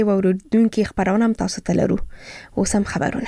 واوریدونکو خبرونه هم تاسو ته لرو. اوس هم خبرونه.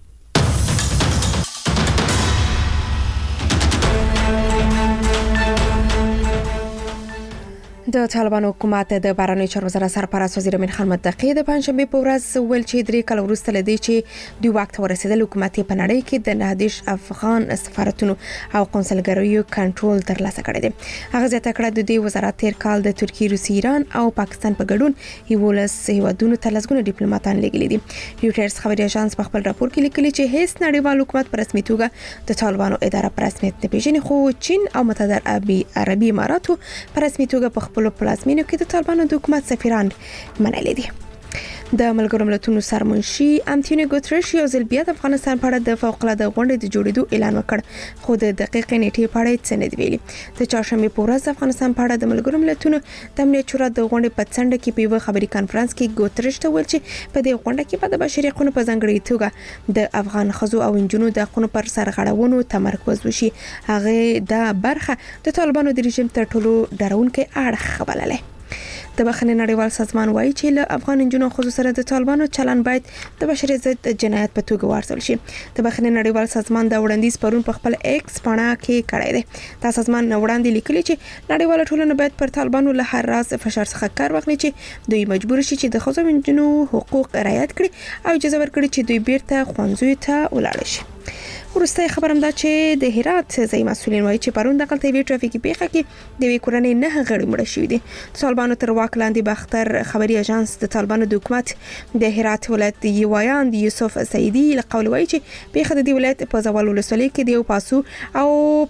د طالبان حکومت د بهرنیو چارو وزارت سرپرست وزیر امین خان متقی د پنځشنبه په ورځ ویل چې 3 کال وروسته لدی چې دوی واک ته ورسېدل حکومت په نړۍ کې د 9 افغان سفارتونو او قونسلګریو کنټرول ترلاسه کړی دی. هغه زیاته کړه د دې وزارت تیر کال د ترکیه، روسیې، ایران او پاکستان په ګډون 11 هیوادونو ته لسګونه ډیپلوماټان لېږلي دي. ریوټرز خبري اژانس په خپل راپور کې لیکلي چې هیڅ نړیوال حکومت په رسمي توګه د طالبانو اداره په رسمیت نه پیژني، خو چین او متحده عربي اماراتو په رسمي توګه په خپل پلازمینو کې د طالبانو د حکومت سفیران منلي دي. د ملګرو ملتونو سرمنشي انټونیو ګوتریش یو ځل بیا د افغانستان په اړه د فوق‌العاده غونډې د جوړېدو اعلان وکړ، خو د دقیقې نیټې په اړه څه نه دی ویلي. د چهارشنبه په ورځ د افغانستان په اړه د ملګرو ملتونو د امنیت شورا د غونډې په څنډه کې په یو خبري کانفرنس کې ګوتریش ته ویل چې په دې غونډه کې به د بشري حقوقو په ځانګړي توګه د افغان ښځو او نجونو د حقوقو پر سرغړونو تمرکز وشي. هغه دا برخه د طالبانو د رژیم تر ټولو ډارونکي اړخ بلله. د بخښنې نړیوال سازمان وایي چې له افغان نجونو خو سره د طالبانو چلن باید د بشري ضد جنایت په توګه وارزول شي. د بخښنې نړیوال سازمان د وړاندیز پرون په خپل ایکس پاڼه کې کړی دی. دا سازمان وړاندې لیکلي چې نړیواله ټولنه باید پر طالبانو له هر راز فشار څخه کار واخلي چې دوی مجبور شي چې د ښځو او نجونو حقوق رعایت کړي او اجازه ورکړي چې دوی بیرته ښوونځیو ته ولاړ شي. ورسته خبرم دا چې د هرات ځای مسولین وایي چې پرون د غلطي وی ټرافیکي پیښه کې د وی کورنۍ نه غړي مړ شوی دي. طالبانو تر واک لاندې باختر خبري اژانس د طالبانو د حکومت د هرات ولایت یوایان یوسف سعیدی له قول وایي چې پیښه د دې ولایت په زوال ولسوالۍ کې د یو پاسو او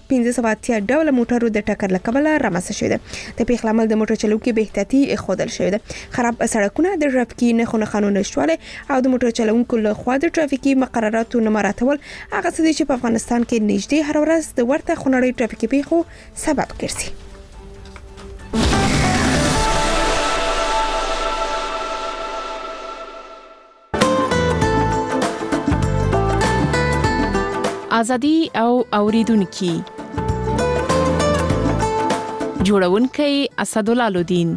15 ډول موټرو د ټکر لکبله رامنځته شوی دی. د پیښې لامل د موټر چلوونکو بې احتیاطي خودل شوی دی. خراب سړکونه، د ټرافیکي نښو نشټوالی او د موټر چلوونکو له خوا د ټرافیکي مقرراتو نه مراعاتول هغه څه چې په افغانستان کې نږدې هر ورځ د ورته خونړۍ ټرافیکي پیښو سبب ګرځي. ازادي او اوریدونکو جوړونکي اسدالله لودین.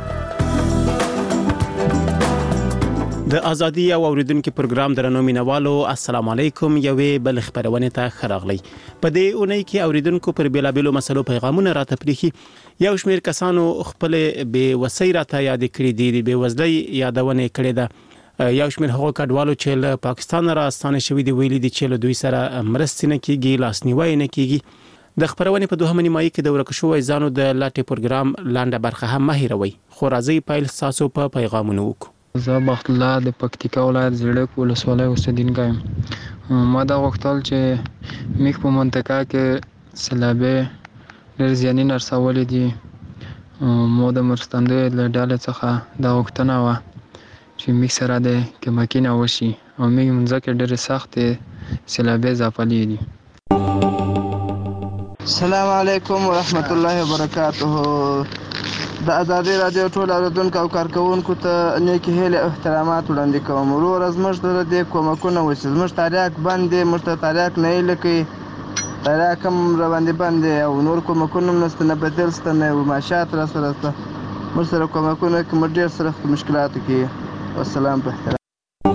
د ازادي او اوریدونکو پروګرام درنو مینوالو السلام علیکم. یوې بل خبرونه ته خراغلی. په دې اونۍ کې اوریدونکو پر بیلابلو مسلو پیغامونه راته پریخي. یو شمیر کسانو خپل بے وسۍ راته یاد کړې دي، د بے وزلۍ یادونه کړې ده. یو شمیر هغو کډوالو چې له پاکستان راستانه شوي دي ویلي دي چې له دوی سره مرستې نه کیږي، لاسنیوي نه کیږي. د خبرونه په دوهمه نیمایي کې د ورکه شوی ځانو د لاټي پروګرام لاندې برخه هم مهیروي. خو راځي پایل تاسو په پیغامونو وکړو. زه بخت الله د پکتیکا ولایت زیړک ولسوالۍ اوسیدونکی یم. ما دا غوښتل چې میخ په منطقه کې سیلابي ډېر زیانونه رسولي دي. مو د مرستندویو له ډلې څخه دا غوښتنه وه چې میخ سره د کمکینه وشي او میخ مځکې ډېرې سختې سیلابي ځپلي دي. السلام علیکم ورحمت الله وبرکاته. د ازادي رادیو ټول اوریدونکو او کارکونکو ته نیکی هیله او احترامات وړاندې کوم. ورور زموږ ته د دې کومکونه وشي. زموږ تاریخ باندې موږ ته تاریخ نه لکه تاریخ هم را باندې باندې او نور کومکونه نشته، نه بدل ست نه ماشات را سره ست. موږ سره کومکونه کوم ډیر سره مشکلات کې. والسلام په احترام.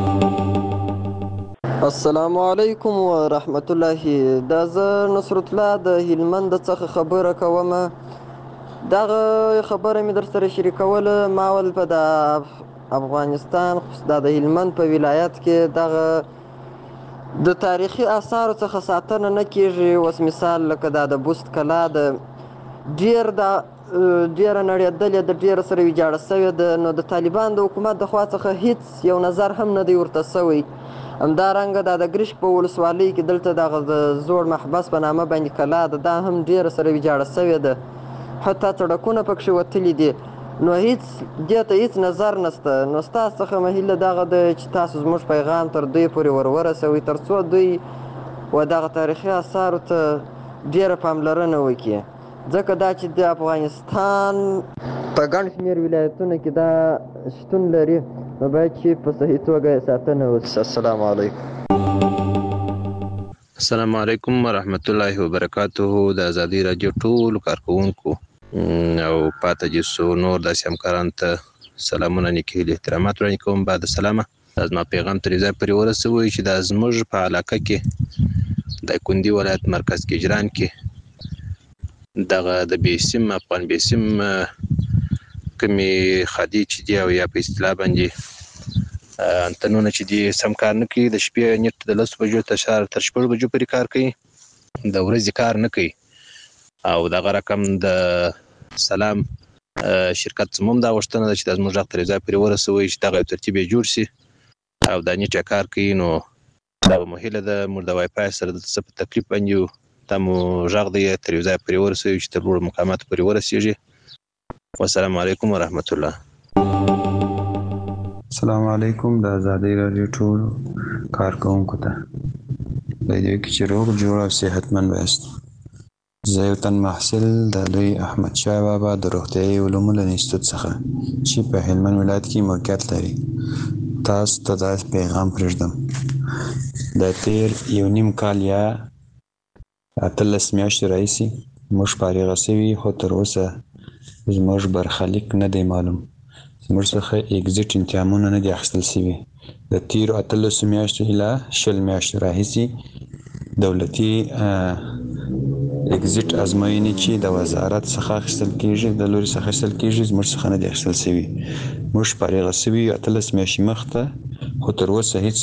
السلام علیکم ورحمت الله. دا زه نصرت الله د هلمند څخه خبره کوم. دغه خبره مې در سره شریکوله. ما ول په د افغانستان د هلمند په ولایت کې دغه د تاریخي آثارو څخه ساتنه نه کیږي. اوس مثال لکه د بست کلا د ډیر نړېدلې د ډیر سره ویجاړه شوې ده، نو د طالبان د حکومت د خوا څخه هیڅ یو نظر هم نه دی ورته شوی. همدارنګه د ګرشک په ولسوالۍ کې دلته دغه د زوړ محبس په نامه باندې کلا ده، دا هم ډیر سره ویجاړه شوې ده، حتی سړکونه پکښې وتلي دي. نو هیڅ دې ته هیڅ نظر نشته. نو ستاسو څخه مهیله دغه ده چې تاسو زموږ پیغام تر دوی پورې ورسوئ تر څو دوی و دغه تاریخي آثارو ته ډېره پاملرنه وکړي، ځکه دا چې د افغانستان په ګڼ شمېر ولایتونو کې دا شتون لري، نو باید چې په صحیح توګه یې ساتنه وشي. السلام علیکم. السلام علیکم ورحمت الله وبرکاته. د ازادي رادیو ټول کارکونکو او پاته جسو نور داسې همکاران ته سلامونه نیکې هیلې احترامات وړاندې کوم. بعد سلامه زما پیغام ترې ځای پورې ورسوئ چې دا زموږ په علاقه کې د کندي ولایت مرکز کجران کې دغه د بیسیم افغان بیسیم کومې خادي چې دي او یا په اصطلاح باندې انتنونه چې دي سم کار نه کوي. د شپې نیټ د 10 بجو تر 6 بجو پورې کار کوي، د ورځې کار نه کوي. او دغه رقم د سلام شرکت زموږ دا غوښتنه ده چې د زموږ غږ ترې ځای پورې ورسوئ چې دغه ترتیب یې جوړ شي او دا نیټ کار کوي. نو دا به مو هیله ده موږ د وای فای سره دلته څه په تکلیف باندې یو، دا مو غږ دی ترې ځای پورې ورسوئ چې تر لوړو مقاماتو پورې ورسیږي. والسلام علیکم ورحمت الله. السلام علیکم. د ازادۍ راډیو ټول کارکوونکو ته په دې کې چې روغ جوړ او صحتمند وایست. زه یو تن محصل د لوی احمد شاه بابا د روغتیايي علومو له انسټیټیوټ څخه چې په هلمند ولایت کې موقعیت لري تاسو ته دا پیغام پرېږدم. د تیر یو نیم کال یا 18 میاشتې راهیسې موږ فارغه سوي، خو تر اوسه زموږ برخلیک نه دی معلوم. زموږ څخه اګزیټ امتحانونه نه دي اخیستل سوي. د تیرو 18 میاشتو اله 20 میاشتې راهیسې دولتي اګزیټ ازموینې چې د وزارت څخه اخیستل کیږي، د لوري څخه اخیستل کیږي، زموږ څخه نه دي اخیستل سوي. موږ فارغه سوي 18 میاشتې مخته، خو تر اوسه هیڅ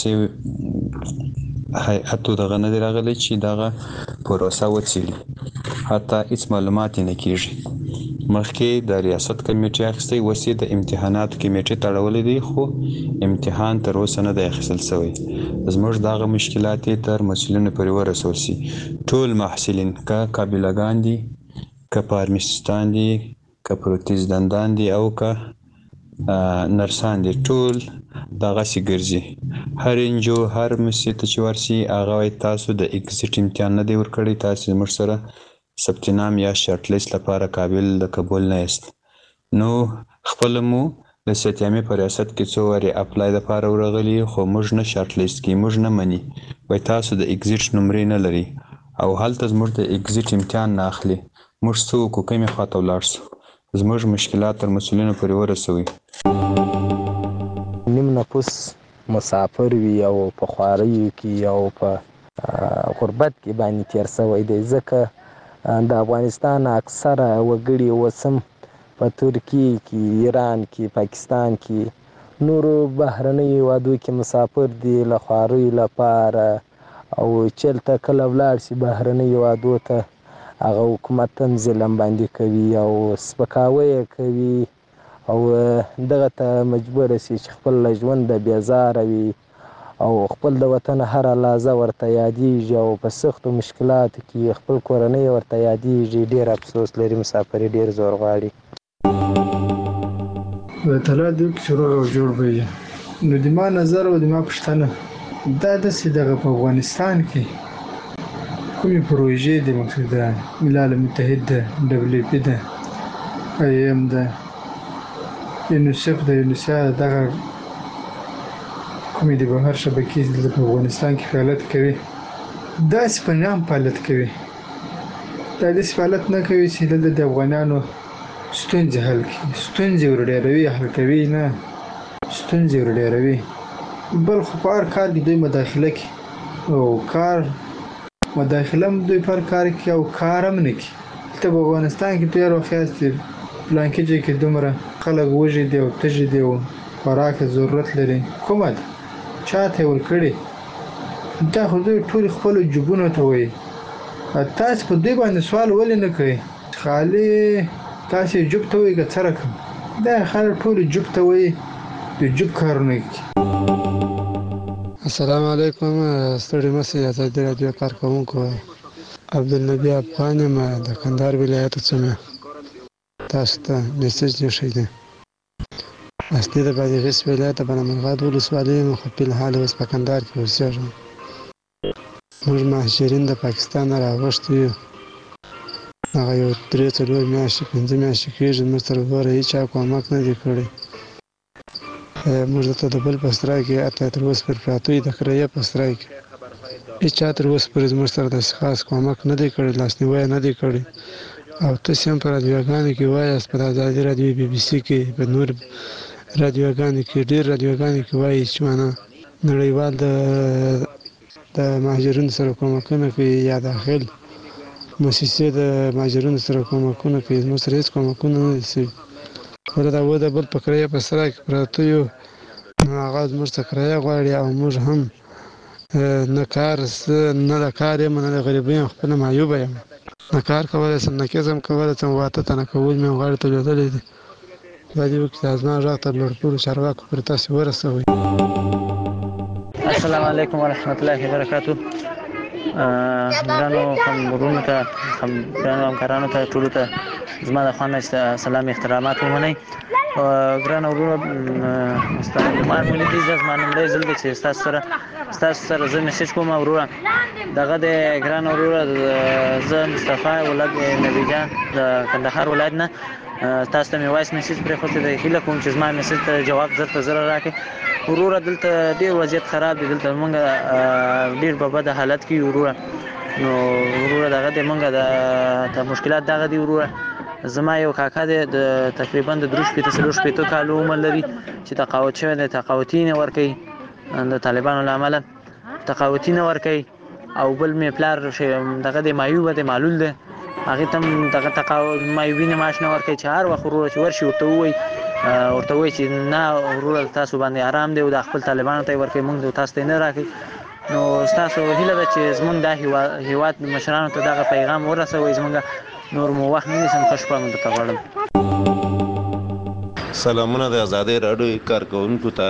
هیئاتو دغه نه دی راغلی چې دغه پروسه وڅېړي. حتی هیڅ معلومات یې نه کیږي. مخکې د ریاست کمیټې اخیستی، اوس یې د امتحاناتو کمیټې تړولی دی، خو امتحان تر اوسه نه دی اخیستل سوی. زموږ دغه مشکلات یې تر مسؤلینو پورې ورسول سي. ټول محصلین که قابله‌ګان دي، که فارمسیستان دي، که پروتیزدندان دي او که نرسان دي، ټول دغسې ګرځي. هر انجو هر مسي ته چې ورسي هغه وایي تاسو د اګزیټ امتحان نه دی ورکړی، تاسو زموږ سره ثبت نام یا شارټ لیست لپاره قابل د قبول نه یاست. نو خپله مو د ستیامې په ریاست کې څو وارې اپلای دپاره ورغلي، خو موږ نه شارټ لیست کې، موږ نه مني. وایي تاسو د اګزیټ نمرې نه لري او هلته زموږ د اګزیټ امتحان نه اخلي. موږ څه وکړو؟ کومې خواته ولاړ سو؟ زموږ مشکلات تر مسؤلینو پورې ورسوئ. نیم نفوس مسافر وي او په خواریو کې او په غربت کې باندې تیر سوی دی، ځکه د افغانستان اکثره وګړي اوس هم په ترکیې کې، ایران کې، پاکستان کې، نورو بهرنیو هیوادو کې مسافر دي له خواریو لپاره. او چېرته کله ولاړ شي بهرنیو هیوادو ته، هغه حکومت هم ظلم باندې کوي او سپکاوی یې کوي او دغه ته مجبور شي چې خپل له ژونده بېزاره وي او خپل د وطن هره لحظه ورته یادیږي او په سختو مشکلاتو کې خپل کورنۍ ورته یادیږي. ډېر افسوس لري، مسافر یې ډېر زور غواړي. طلا دې چې روغ او جوړ به وي. نو د ما نظر او د ما پوښتنه دا داسې دغه په افغانستان کې کومې پروژې دي، مقصد ده ملل متحد ده، WFP ده، IM ده، یونیسف ده، یونیسیا دغه کومې د بهر شبکې د په افغانستان کې فعالیت کوي، داسې په نام فعالیت کوي. دا داسې فعالیت نه کوي چې دلته د افغانانو ستونزې حل کړي، ستونزې ورډېروي، حل کوي نه، ستونزې ورډېروي. بل خو په هر کار کې دوی مداخله کوي او کار مداخله هم دوی پر کار کوي او کار هم نه کوي. دلته په افغانستان کې ډېر وخت یاستې فلانکي ځای کې دومره خلک وږي دي او تږي دي او خوراک ضرورت لري، کومه ده؟ چا ته یې ورکړې؟ دا خو دوی ټولې خپلو جیبونو ته وایي. تاسې په دوی باندې سوال ولې نه کوئ؟ خالي تاسې جوب ته وایي که څه رقم؟ دا خلک ټولې جوب ته وایي، د جوب کارونه کوي. السلام علیکم. ستړي مه شئ. ازادي راډیو کارکوونکو، عبدالنبي افغان یم د کندهار ولایت څخه. تاسو ته میسج لیکلی دی. اصلي د بادغیس ولایت د بنمرغاد ولسوالۍ یم، خو فی الحال اوس په کندهار کې اوسېږم. موږ مهاجرین د پاکستان نه راغوښتي یو، هغه یو 3-4 میاشتې 5 میاشتې کېږي. موږ تر وګوره هېچا کومک نه دی کړی. موږ دلته د بل په سرای کې حتی تر اوسه پورې پراته یو، د کرایې په سرای کې هېچا تر اوسه پورې زموږ سره داسې خاص کومک نه دی کړی، لاسنیوی نه دی کړی. او تاسې هم په رادیوګانو کې وایاست، په ازادي راډیو، BBC کې، په نور رادیوګانو کې ډېر رادیوګانو کې وایي چې معنا نړیوال د مهاجرینو سره کومکونه کوي یا داخل مؤسسې د مهاجرینو سره کومکونه کوي، زموږ سره هېڅ کومکونه نه دي سوي. خو دا د بل په کرایه په سرای کې پراته یو، نو هغه زموږ څخه کرایه غواړي او موږ هم نه کار نه د کار یم نه د غریبۍ یم، خپله معیوبه یم، نه کار کولی شم نه کسب کولی شم. واته تنه کول مې غاړې ته لوېدلی دي. دا دې وکړي چې زما غږ تر لوړپوړو چارواکو پورې تاسې ورسوئ. السلام علیکم ورحمت الله وبرکاتو. ګرانو خبرونو ته ګرانو همکارانو ته ټولو ته زما د خوا نه سلام احترامات ومنئ. ګرانو وروڼو معمولي دي زما لومړی ځل دی چې ستاسو سره زه میسیج کوم. وروره دغه د ګرانو وروره زه مصطفی ولد نبي جان د کندهار ولایت نه تاسو ته مې وایس میسیج پرېښودی دی. هیله کوم چې زما میسیج ته جواب زر په زره راکړئ. وروره دلته ډېر وضعیت خراب دی، دلته موږ ډېر په بده حالت کې وروره. نو وروره دغه دی موږ د مشکلات دغه دی وروره. زما یو کاکا دی د تقریبا د 3-4 کالو عمر لري چې تقاعد شوی دی، تقاعدي نه ورکوي د طالبانو له امله، تقاعدي نه ورکوي. او بل مې پلار دغه دی معیوبه دی، معلول دی، هغې ته هم دغه تقاعد معیوبي نه معاش نه ورکوي چې هر وخت وروره چې ورشي ورته ووایي چې نه وروره تاسو باندې آرام دی او د خپل طالبانو ته یې ورکوي، موږ تاسو ته یې نه راکوي. نو ستاسو هیله ده چې زموږ دا هیواد مشرانو ته دغه پیغام ورسوئ. زموږ نور مو وخت نه نیسم، ښه شپه مو درته غواړم. سلامونه د ازادۍ راډیو کارکوونکو ته.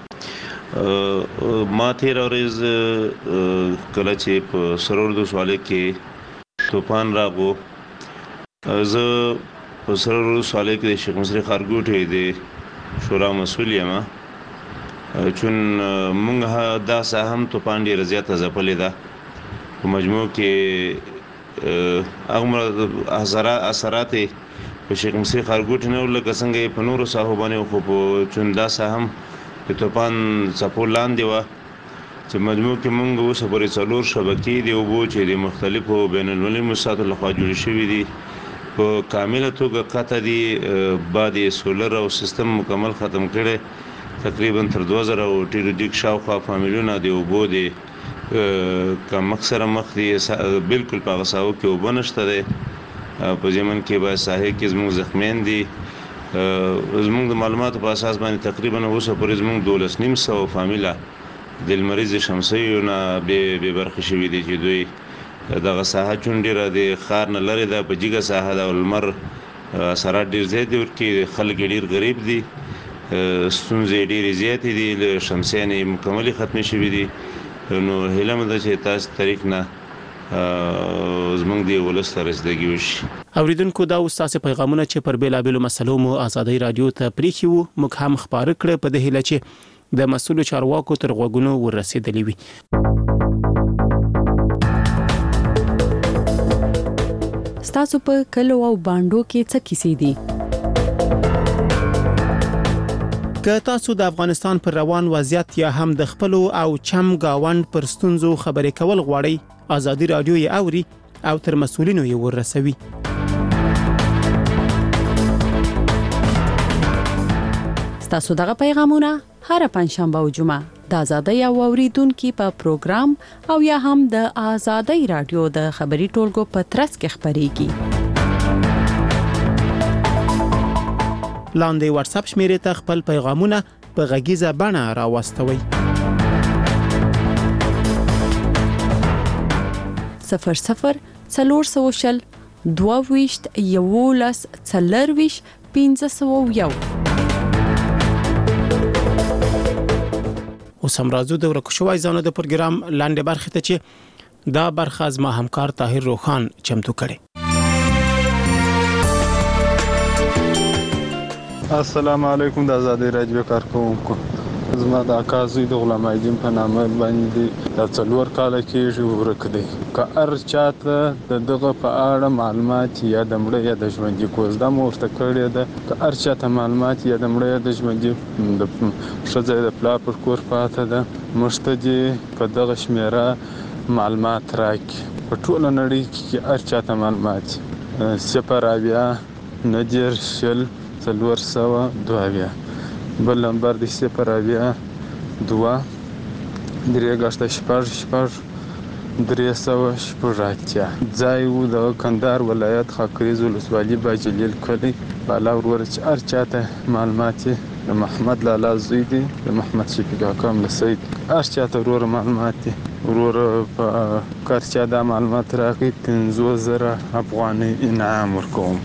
ما تېره ورځ کله چې په سرور ولسوالۍ کې طوفان راغو، زه په سرور ولسوالۍ کې د شیخ مصری ښارګوټي د شورا مسؤل یم. چون موږ دا ساحه هم طوفان ډېره زیاته ځپلې ده. په مجموع کې هغومره اثرات په شیخ مصری ښارګوټي نه لکه څنګه یې په نورو ساحو باندې، خو چون دا ساحه هم د طوفان څپو لاندې وه چې مجموع کې موږ اوس پورې 4 شبکې دي اوبو چې د مختلفو بین المللي موسساتو لخوا جوړې شوي دي، په کامله توګه قطع دي. بعد یې سولر او سیستم مکمل ختم کړی. تقریبا تر 2000 ټیروډیک شاوخوا فامیلونه د اوبو د کمښت سره مخ دي. بالکل په هغه ساحو کې اوبه نشته دی. په ضمن کې به ساحې کې زموږ زخمیان دي. زموږ د معلوماتو په اساس باندې تقریبا اوسه پورې زموږ 12,500 فامیله د لمریز شمسیو نه بې برخې شوي دي چې دوی دغه ساحه چون ډېره د ښار نه لرې ده، په جګه ساحه ده او لمر اثرات ډېر زیات دي ورکې. خلک ډېر غریب دي، ستونزې ډېرې زیاتې دي، شمسیانې مکملې ختمې شوي دي. نو هیله مې ده چې تاسو طریق نه زموږ د ولس ته رسیدګي وشي. اوریدونکو دا تاسو پیغامونه چې پر بیلابېلو مسلو مو ازادۍ رادیو ته پریښي وو موږ هم خبره کړې په دې هیله چې د مسؤلو چارواکو تر غوږونو ورسېدلې وي. ستاسو په کلو او باندو کې څه کیسې دي؟ که تاسو د افغانستان پر روان وضعیت یا هم د خپلو او چم گاوند پر ستونزو خبرې کول غواړئ، ازادي رادیو یې اوري او تر مسؤلینو یې ورسوي. ستاسو دغه پیغامونه هر پنځشنبه او جمعه د ازادۍ او اوریدونکو په پروګرام او یا هم د ازادۍ رادیو د خبري ټولګو په ترڅ کې خبريږي. لاندې واتس اپ شمیرې ته خپل پیغامونه په غږیزه بڼه راوستوئ. 00 400 22 11 40 501. اوس هم راځو د ورکو شوی ځانو د پروګرام لاندې برخه ته چې دا برخه از ما همکار طاهر روخان چمتو کړي. السلام علیکم د ازادۍ رادیو کارکوونکو. زما د اکازوی د غلام ایدین په نامه باندې د 4 کال کې ورک دی. که هر چاته دغه په اړه معلومات یا د مړه یا د ژوندۍ کوزده مورته کړی ده، که هر چاته معلومات یا د مړه یا د ژوندۍ د ښځې د پلا پر کور پاته ده، موږ ته دې په دغه شمیره معلومات راکړي. په ټوله نړۍ کې هر چاته معلومات 0 90 40 402 بل نمبر دی 0 2 3.6 380 ځای وو د کندهار ولایت خاکریز ولسوالي باجلیل کلی بالا ورور چې هر چاته معلومات د محمد لالا زوی دی د محمد شفیق حکم لسید هر چاته ورور معلومات دی ورور په کار چا دا معلومات راکړي 50,000 افغانۍ انعام ورکوم.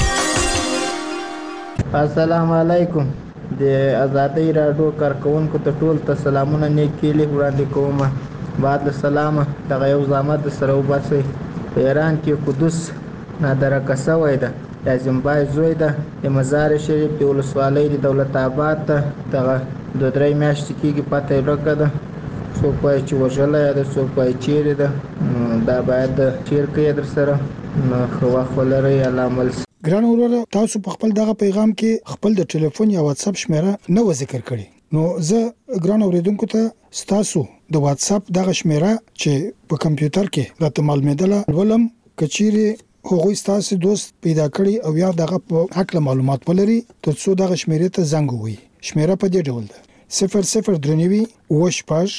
السلام علیکم. د آزادۍ راډیو کارکونکو ته ټول ته سلامونه نیکې وړاندې کوم. بعد السلام دغه یو زحمت سره وباسئ. په ایران کې قدس نادرکه شوی ده. لازم بای زوی ده د مزار شریف د ولسوالۍ د دولت آباد ته دغه 2-3 میاشتې کېږي پته یې ورکه ده. څوک وایي چې وژلی ده، څوک وایي چیرې ده. دا باید شیر کړئ در سره. نو ښه وخت ولرئ. الله عمل. ګران وروره، تاسو په خپل دغه پیغام کې خپل د ټلیفون یا واتس اپ شمیره نه و ذکر کړی. نو زه ګران اوریدونکو ته ستاسو د واتس اپ دغه شمیره چې په کمپیوټر کې راته معلومېدله ولم کچيري هغوی ستاسو دوست پیدا کړی او یا دغه په حق معلومات ولري ترڅو دغه شمیره ته زنګ ووهي. شمیره په دې ډول ده: 0039 وشپاش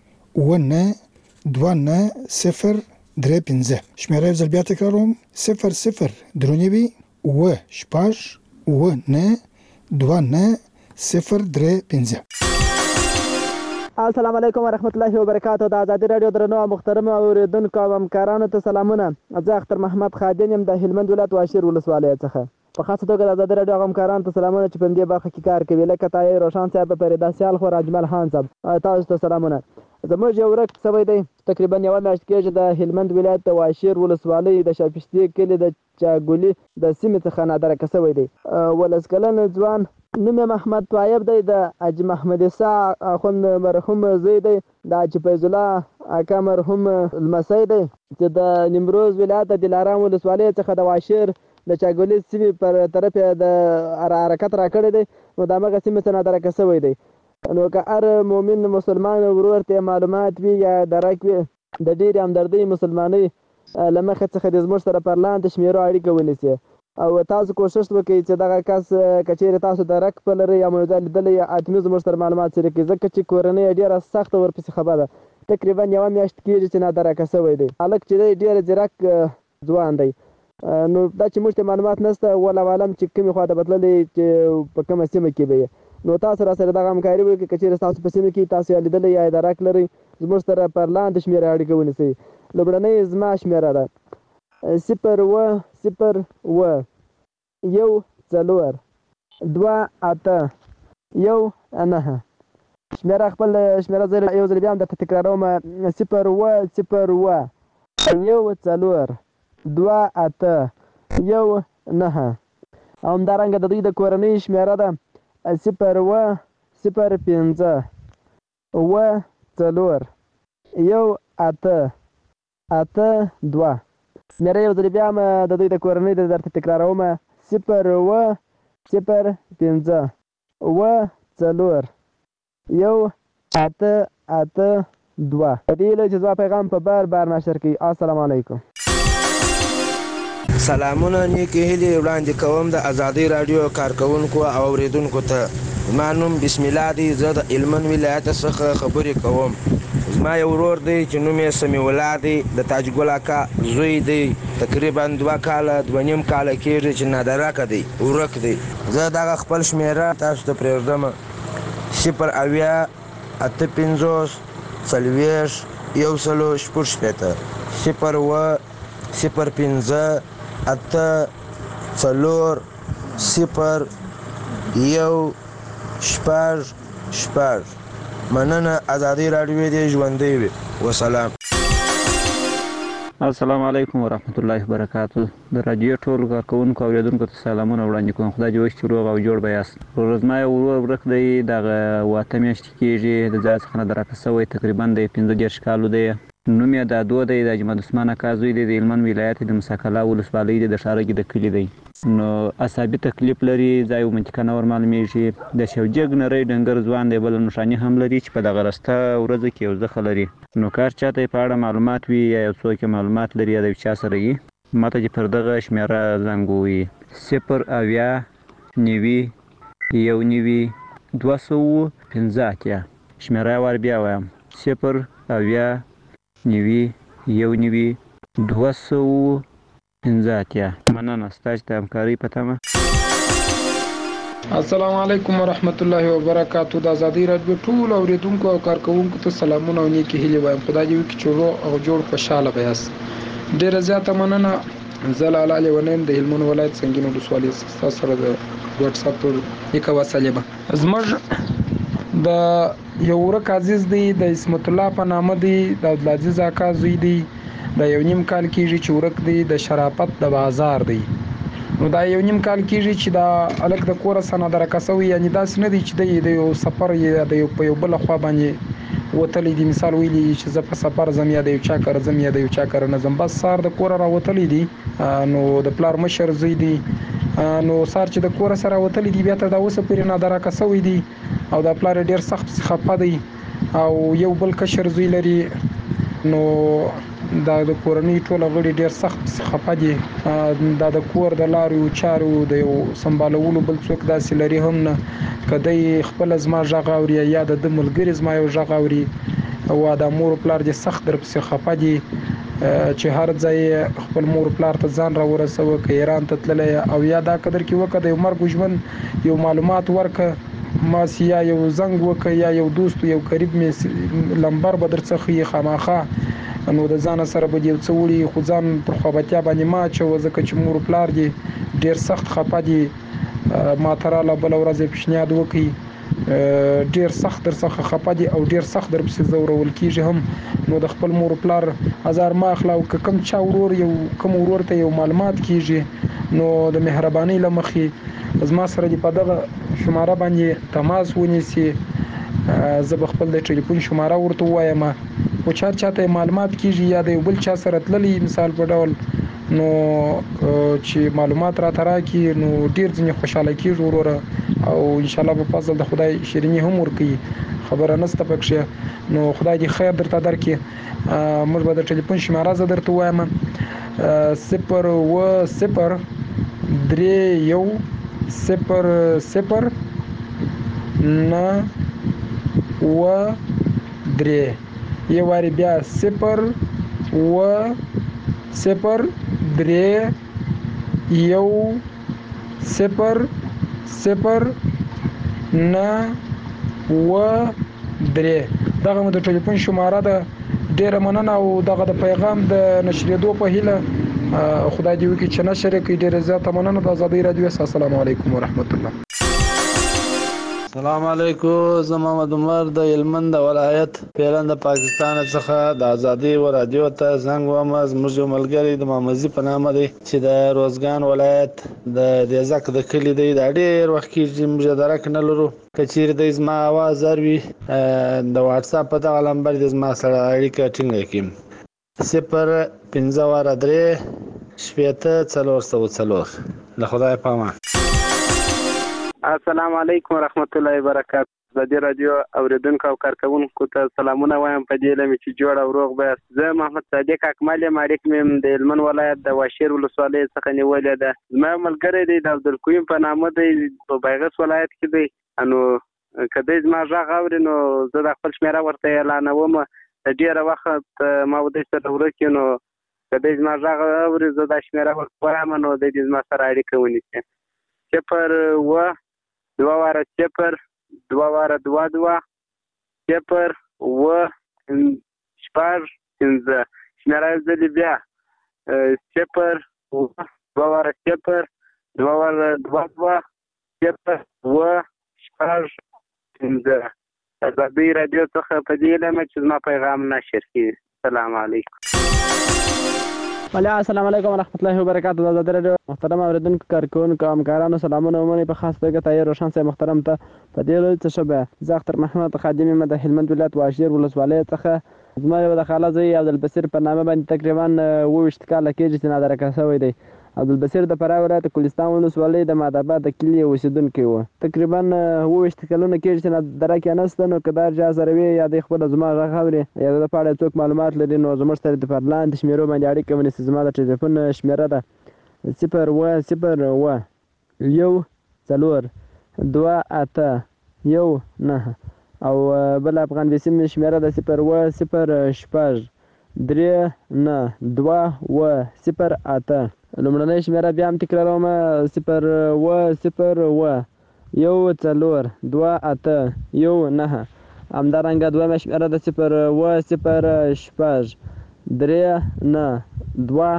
192035. شمیره یو ځل بیا تکراروم: 0039 وشپاش 192035. السلام علیکم ورحمت الله وبرکاته. د آزادۍ رادیو درنو او محترم اوریدونکو او همکارانو ته سلامونه. زه اختر محمد خادم یم د هلمند ولایت واشیر ولسوالۍ څخه. په خاصه توګه د آزادۍ رادیو همکارانو ته سلامونه چې په دې برخه کې کار کوي، لکه طاهر روشن صاحب، فریدا سیال خو، اجمل خان صاحب، تاسو ته سلامونه. زموږ یو ورک سوی دی تقریبا یو میاشت کېږي د هلمند ولایت د واشیر ولسوالۍ د شاپشتي کلي د چاګولي د سیمې څخه نادرکه سوی دی. 19 کلن ځوان نوم محمد طیب دی، د حاجي محمد عیسی اخوند مرحوم زوی دی، د حاجي فیض الله اکا مرحوم لمسی دی چې د نیمروز ولایت د دلارام ولسوالۍ څخه د واشیر د چاګولي سیمې پر طرف د حرکت راکړی دی. نو د هغه سیمې څخه نادرکه سوی دی. نو که هر مؤمن مسلمان ورور ته معلومات وي یا درک وي د ډېرې همدردۍ مسلمانۍ له مخې څخه د زموږ سره پر لاندې شمیرو اړیکه ونیسي او تاسو کوشش وکړئ چې دغه کس که چیرې تاسو درک په لرئ یا موضوع لیدلی یا حتمي زموږ سره معلومات شریک کړئ، ځکه چې کورنۍ یې ډېره سخته ورپسې خبره ده. تقریبا یوه میاشت کېږي چې نادرکه سوی دی. هلک چې دی ډېر ځیرک ځوان دی. نو دا چې موږ ته معلومات نشته، والله عالم چې کومې خوا ته به تللی چې په کومه سیمه کې به یې. نو تاسو را سره دغه همکاري وکړئ. که چیرې تاسو په سیمه کې تاسو یې لیدلی یا درک لرئ، زموږ سره پر لاندې شمېره اړیکه ونیسئ. لومړنۍ زما شمېره ده 010 1 4 2 8 1 9. شمېره خپل شمېره زه یو ځل بیا هم درته تکراروم: 010 1 4 2 8 1 9. او همدارنګه د دوی د کورنۍ شمېره ده 0 0 5 4 1 8 8 2. شمېره یو ځل بیا هم د دوی د کورنۍ د درته تکراروم: 0 0 5 4 1 8 8 2. په دې هیله چې زما پیغام په بار نشر کړي. السلام علیکم. سلامونه نیکې هیلې وړاندې کوم د آزادۍ راډیو کارکونکو او اوریدونکو ته. زما نوم بسم الله دی. زه د هلمند ولایت څخه خبرې کوم. زما یو ورور دی چې نوم یې سمیع الله دی، د تاج ګل اکا زوی دی. تقریبا 2 کاله 2.5 کاله کېږي چې نادرکه دی، ورک دی. زه دغه خپل شمېره تاسو ته پرېږدم: 0 اویا 8 50 40 160 0 0 5 8 4 0 1 6. مننه. آزادۍ راډیو دې ژوندۍ وي. وسلام. السلام علیکم ورحمت الله وبرکاته. د راډیو ټول کارکونکو او اوریدونکو ته سلامونه وړاندې کوم. خدای دې وکړي چې روغ او جوړ به یاست. زما یو ورور ورک دی، دغه 8 میاشتې کېږي د ځای څخه نادرکه سوی، تقریبا د 15 کالو دی. نوم یې دادو دی، د حاجي عثمان اکا زوی دی، د هلمند ولایت د مساکلا ولسوالۍ دی، د ښارګي د کلي دی. نو اعصابي تکلیف لري، ځای و منطقه نه ورمعلومېږي. د شوجګ نری ډنګر ځوان دی، بله نښاني هم لري چې په دغه رسته ورځو کې یو زخه لري. نو کار چاته یې په اړه معلومات وي یا یو څوک یې معلومات لري یا د یو چا سره وي، ماته چې پر دغه شمېره زنګ ووهي: 0 اویا 90 1 90 215 شمیره ور بیا وایم 0 اویا 90 215 مننه ستاسو د همکارۍ په تمه. السلام علیکم ورحمت الله وبرکاتہ. د ازادي رادیو ټول اوریدونکو او کارکونکو ته سلامونه او نیکی هیلې وایم. خدای دې وکړي چې روغ او جوړ خوشاله بیاست. ډیره زیاته مننه. زه لاله لیونیم د هلمند ولایت سنگین ولسوالۍ ستاسو سره د واتس اپ پر یکه وسلې زموږ د یو ورک عزیز دی د اسمت الله په نامه دی د عبدالعزیز اکا زوی دی د یو نیم کال کېږي چې ورک دی د شرافت د بازار دی. نو دا یو نیم کال کېږي چې دا الک د کوره سنه درکسوي یعنی داسې نه دی چې د یو سفر یا د یو په یو بل خوا باندې وتلی دی. مثال ویلی چې زه په سفر زم یا د یو چا کار زم یا د یو چا کار نه زم بس سار د کوره را وتلی دی. نو د پلار مشر زوی دی نو سار چې د کوره سره وتلی دی بیا ته دا اوسه پرې نه درکسوي دی او د پلار ډیر سخت خپه دی او یو بل کشر زوی لري. نو دا د کورنۍ ټول غړي ډیر سخت خپه دي. دا د کور د لارو چارو د یو سمبالولو بل څوک داسې لري هم نه. کدی خپل زما ژغ اوري یا د ملګری زما یو ژغ اوري او د مور پلار دي سخت در پسې خپه دي چې هر ځای خپل مور پلار ته ځان را ورسوه که ایران ته تللی او یا دا قدر کې وکړه د یو مرګ ژوند یو معلومات ورکړه ماسی یا یو زنګ وکړه یا یو دوست یو قریب می لمبر به در څخه یې خامخا نو د ځان سره به یو څه وړي خو ځان پر خوابتیا باندې ما چوه ځکه چې مور پلار دي ډیر سخت خپه دي. ما تراله بل ورځ پیشنهاد وکړي ډیر سخت در څخه خپه دي او ډیر سخت در پسې زورول کیږي هم. نو د خپل مور پلار هزار ما اخلا او کم چا ورور یو کم ورور ته یو معلومات کیږي نو د مهرباني لمخې زما سره دی په دغه شماره باندې تماس ونیسي. زه به خپل د ټلیفون شماره ورته وایم او چاته معلومات کیږي یا د یو بل چا سره تللی مثال په ډول نو چې معلومات را تراکي نو ډیر ځنې خوشاله کیږي وروره او ان شاء الله په فضل د خدای شیرینی هم ورکي خبره نسته پکښه. نو خدای دې خیر درته درکړي. موږ به د ټلیفون شماره زه درته وایم 0 یو واری بیا 0 0 3 یو 0 0 9 3 دغه مو د ټلیفون شماره ده. ډیره مننه او دغه د پیغام د نشریدو په هیله خدای دې وکړي چې نشر کړي. ډیره زیاته مننه د ازادي رادیو. السلام علیکم ورحمت الله. السلام علیکم. زه محمد عمر د هلمند ولایت پیران د پاکستان څخه د ازادي رادیو ته زنګ وم. زموږ ملګری د مامزي په نامه دی چې د روزګان ولایت د دیزک د کلی دی. دا ډیر وخت کې موږ درک نه لرو کچیر د زما आवाज اروي د واتس اپ په دغه نمبر د زما سره اړیکه ټینګ کړئ 050 له خدای پامه. السلام علیکم ورحمت الله وبرکاتہ. د دې رادیو اوریدونکو او کارکونکو ته سلامونه وایم په دې لمه چې جوړ او روغ به. زه محمد صادق اکمل مالک مم د هلمند ولایت د واشیر ولسوالۍ څخه نیولې ده. زما ملګری دی د عبدالقیوم په نامه دی په بیغس ولایت کې دی. انو کله زما ژغ اوري نو زه د خپل شمیره ورته اعلانوم. ډیره وخت ما ودې سره ورکې نو کله زما ژغ اوري زه د شمیره ورته وایم نو د دې زما سره اړیکه ونیسي 0 2 واره 0 2 واره 2 2 0 و شپږ پنځه شمیره زلی بیا 0 2 واره 0 2 واره 2 2 0 و شپږ پنځه. ازادي رادیو څخه په دې لمه چې زما پیغام نشر کړي. السلام علیکم. السلام علیکم ورحمۃ اللہ وبرکاتہ. د ازادي رادیو محترم اوریدونکو کارکونکو همکارانو سلامونه ومنئ. په خاص توګه طاهر روشن صاحب محترم ته په دې ورځ څه شوه زه اختر محمد خادم یم د هلمند ولایت واشیر ولسوالۍ څخه. زما یو د خاله زوی عبدالبصیر په نامه باندې تقریبا 28 کاله کېږي چې نادرکه شوی دی. عبدالبصیر د فراه ولایت کوهستان ولسوالۍ د مادآباد د کلي اوسېدونکی و. تقریبا 28 کلونه کېږي چې نادرکه نشته. نو که دا چا سره وي یا د خپل زما غږ اوري یا د په اړه څوک معلومات لري نو زموږ سره د لاندې شمیرو باندې اړیکه ونیسي. زما د ټلیفون شمیره ده 0 0 1 4 2 8 9 او بل افغان بیسیم شمیره د 0 3 9 2 0 لومړنۍ شمیره بیا هم تکراروم 0 1 4 2 8 همدارنګه دویمه شمیره د 0 3 9 2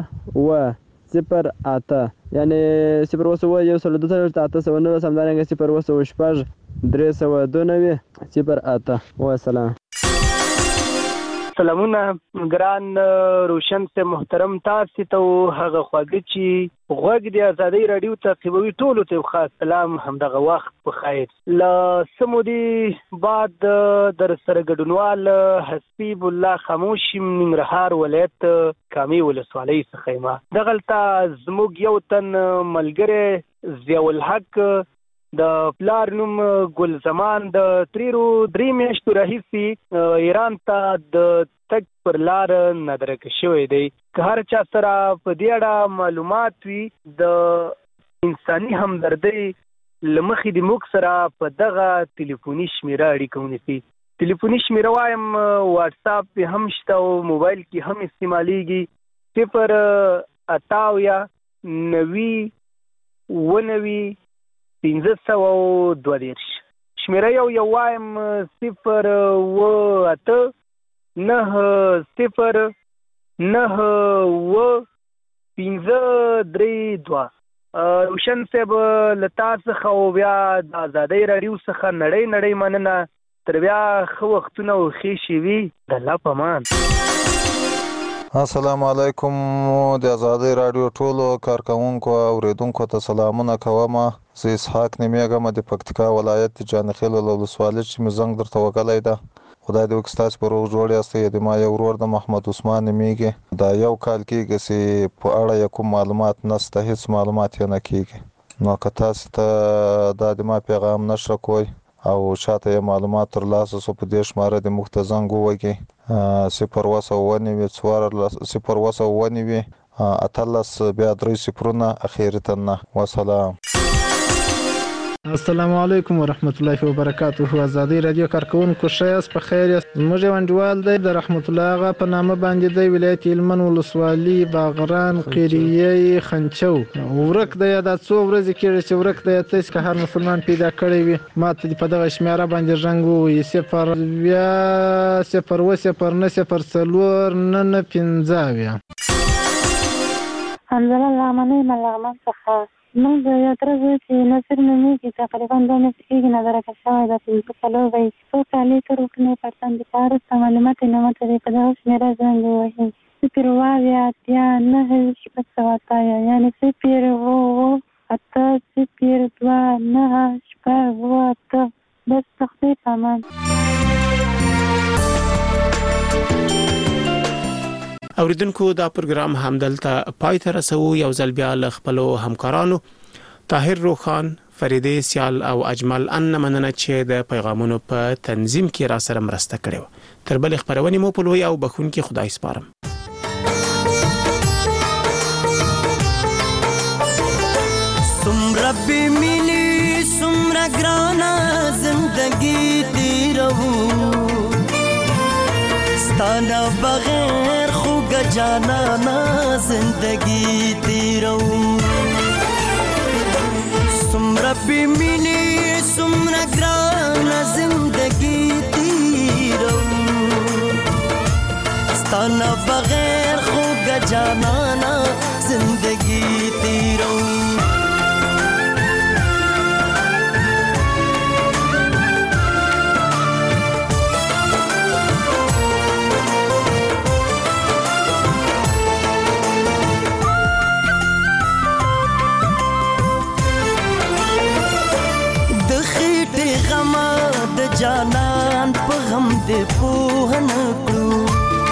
0 یعنی 0 همدارنګه 0 392 0 والسلام. سلامونه ګران روشن سے محترم تاسو ته هغه خواږه چې غوږ د ازادۍ رادیو تعقیبوي ټولو ته خاص سلام همدغه وخت په خیر لا سمودي بعد در سره ګډونوال حسیب الله خاموشي ننګرهار ولایت کامي ولسوالۍ څخه ما دغلطه زموږ یو تن ملګری ضیاء الحق د پلار نوم ګل زمان د 3 میاشتو راهیسې ایران ته د تګ پر لار ندرک شوی دی. که هر چا سره په دې اړه معلومات وي د انساني همدردۍ له مخې د موږ سره په دغه ټلیفوني شمیره اړیکه ونیسي. ټلیفوني شمیره وایم واتساپ پې هم شته او موبایل کې هم استعمالیږي 0 1502 شمیره یو وایم 0 8 9 0 9 1532 روشن صاحب لتا څخه او بیا د ازادۍ رادیو څخه نړۍ مننه تر بیا ښه وختونه او ښې شېبې د الله په امان. السلام علیکم د ازادۍ رادیو ټولو کارکونکو او اوریدونکو ته سلامونه کوم. زه اسحاق نومیږم د پکتیکا ولایت جانخیل ولسوالۍ چې مې زنګ درته وکړی ده. خدای دې وکړي ستاسو په روغ جوړ یاستئ. د ما یو ورور د محمد عثمان نومیږي. دا یو کال کېږي چې په اړه یې کوم معلومات نشته، هیڅ معلومات یې نه کېږي. نو که تاسو ته دا د ما پیغام نشره کوئ او چاته یې معلومات ترلاسه سو په دې شماره د موږ ته زنګ ووهئ 0 18 بیا 3 صفرونه اخیری تنه. وسلام. السلام علیکم ورحمت الله وبرکاته. ازادۍ رادیو کارکونکو ښه په خیر یاست. زموږ یو انډیوال دی د رحمت الله هغه په نامه باندې دی ولایت هلمند ولسوالي باغران قریه خنچو ورک دی. دا څو ورځې کېږي چې ورک دی. تاسو که هر مسلمان پیدا کړی وي ما ته په دغه شمیره باندې زنګ ووهئ 0 حمزه لغمنۍ ملغمن څخه موږ د یو تره زوی چې نصر نومیږي تقریبا 2 میاشتې کېږي ندرکه شوی ده. 5 به څو کالې تر اوسنۍ پرتند په وروسته معلومات یې نه مته دی. په دغه شمېره زنګ ووهئ 0 یعنې 0 8 0 2 9 8 بس تختی په امان. اوریدونکو دا پروګرام همدلته پای ته رسو. یو ځل بیا له خپلو همکارانو طاهر روخان، فریدې سیال او اجمل ان مننه چې د پیغامونو په تنظیم کې را سره مرسته کړې. تر بل خبرونې مو په لوی او بخونکي خدای سپارم. سمره بمینی سمره ګرانه زندگی تیرو ستانه بغیر خوږه جانانه زندگی تیرو سمره بمینی سمره ګرانه زندگی تیرو ستانه بغیر خوږه جانانه زندگی تیرو جانان په غم دې پوه نه کړو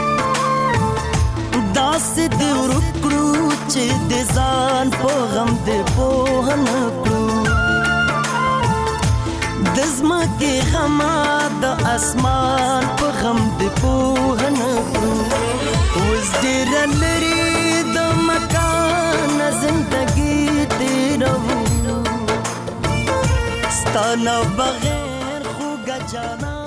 داسې دې ورکړو چې د ځان په غم دې پوه نه کړو د ځمکې غمه د اسمان په غم دې پوه نه کړو اوس ډېره لرې د مکان زندګي تېروو ستا نه بغیر جانا